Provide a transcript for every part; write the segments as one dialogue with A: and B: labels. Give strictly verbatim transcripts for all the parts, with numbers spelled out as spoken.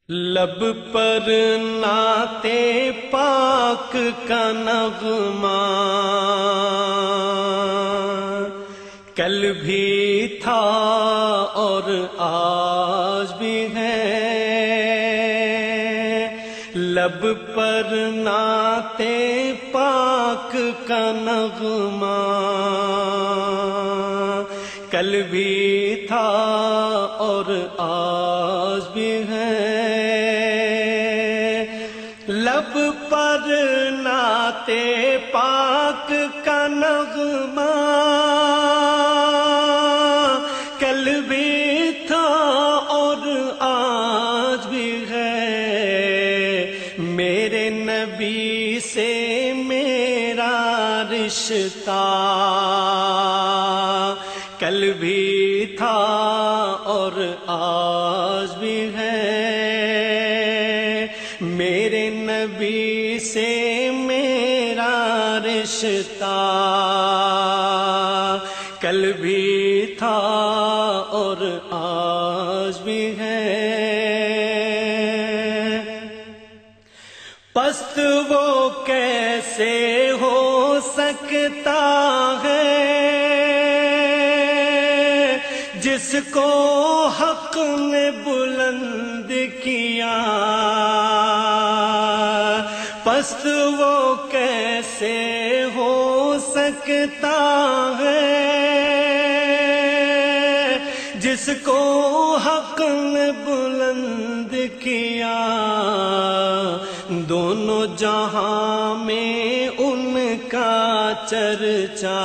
A: لب پر نعت پاک کا نغمہ کل بھی تھا اور آج بھی ہے، لب پر نعت پاک کا نغمہ کل بھی تھا اور آج بھی ہے، لب پر نعت پاک کا نغمہ کل بھی تھا اور آج بھی ہے، میرے نبی سے میرا رشتہ کل بھی تھا اور آج بھی ہے، میرے نبی سے میرا رشتہ کل بھی تھا اور آج بھی ہے، پست وہ کیسے ہو سکتا ہے جس کو حق نے بلند کیا، پست وہ کیسے ہو سکتا ہے جس کو حق نے بلند کیا، دونوں جہاں میں ان کا چرچا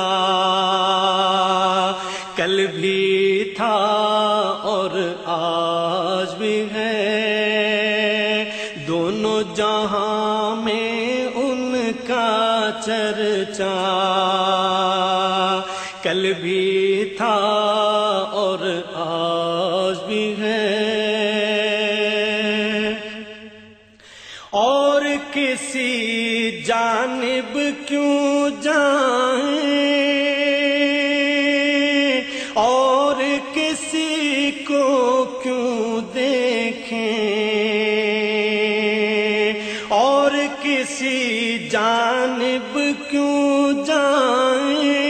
A: کل بھی تھا اور آج بھی ہے، دونوں جہاں میں ان کا چرچا کل بھی تھا اور آج بھی ہے، اور کسی جانب کیوں جائیں اور کسی کو کیوں دیکھیں، اور کسی جانب کیوں جائیں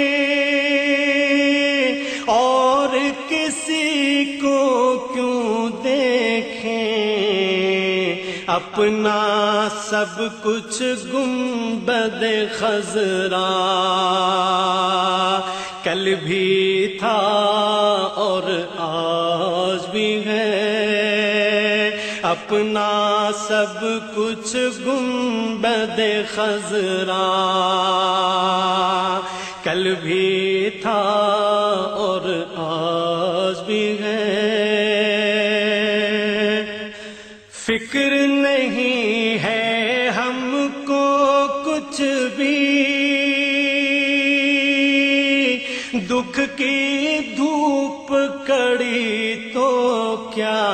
A: اور کسی کو کیوں دیکھیں، اپنا سب کچھ گنبد خضرا کل بھی تھا اور آج بھی ہے، اپنا سب کچھ گنبد خضرا کل بھی تھا اور آج بھی ہے، فکر نہیں ہے ہم کو کچھ بھی دکھ کی دھوپ کڑی تو کیا،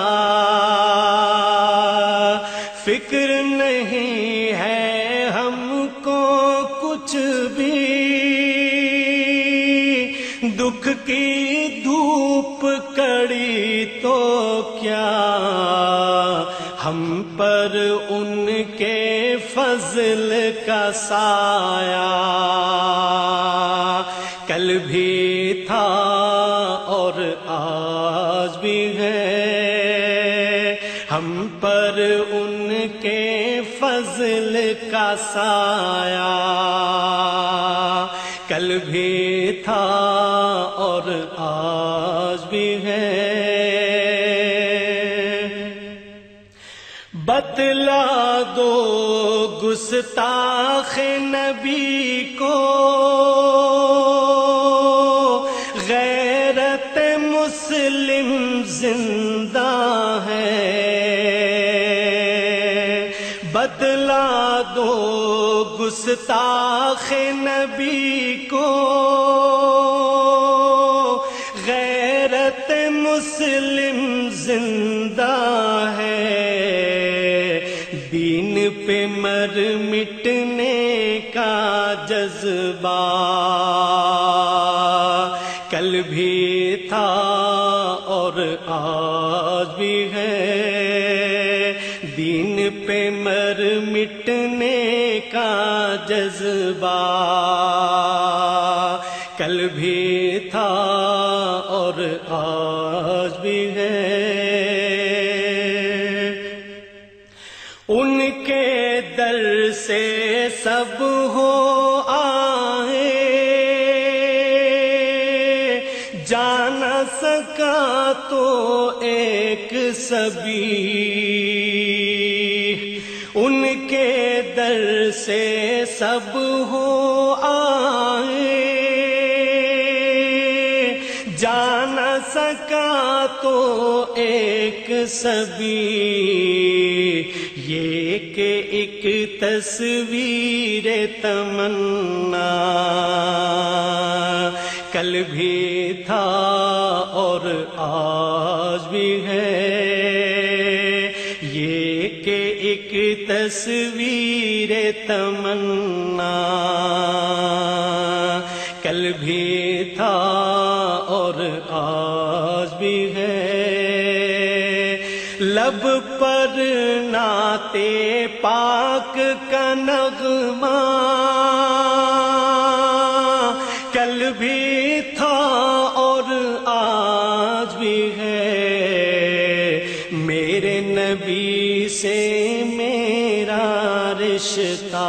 A: فکر نہیں ہے ہم کو کچھ بھی دکھ کی دھوپ کڑی تو کیا، ہم پر ان کے فضل کا سایہ کل بھی تھا اور آج بھی ہے، ہم پر ان کے فضل کا سایہ کل بھی تھا اور آج بھی ہے، بتلا دو گستاخ نبی کو غیرت مسلم زندہ ہے، بتلا دو گستاخ نبی کو غیرت مسلم زندہ ہے، دین پہ مر مٹنے کا جذبہ کل بھی تھا اور آج بھی ہے، دین پہ مر مٹنے کا جذبہ کل بھی تھا اور آج بھی ہے، ان کے در سے سب ہو آئے، جا نہ سکا تو ایک سبھی، ان کے در سے سب ہو آئے، جا نہ سکا تو ایک سبھی، یہ کہ ایک تصویر تمنا کل بھی تھا اور آج بھی ہے، یہ کہ ایک تصویر تمنا کل بھی تھا اور آج بھی ہے، لب پر نعت پاک کا نغمہ کل بھی تھا اور آج بھی ہے، میرے نبی سے میرا رشتہ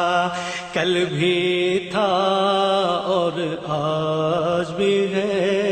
A: کل بھی تھا اور آج بھی ہے۔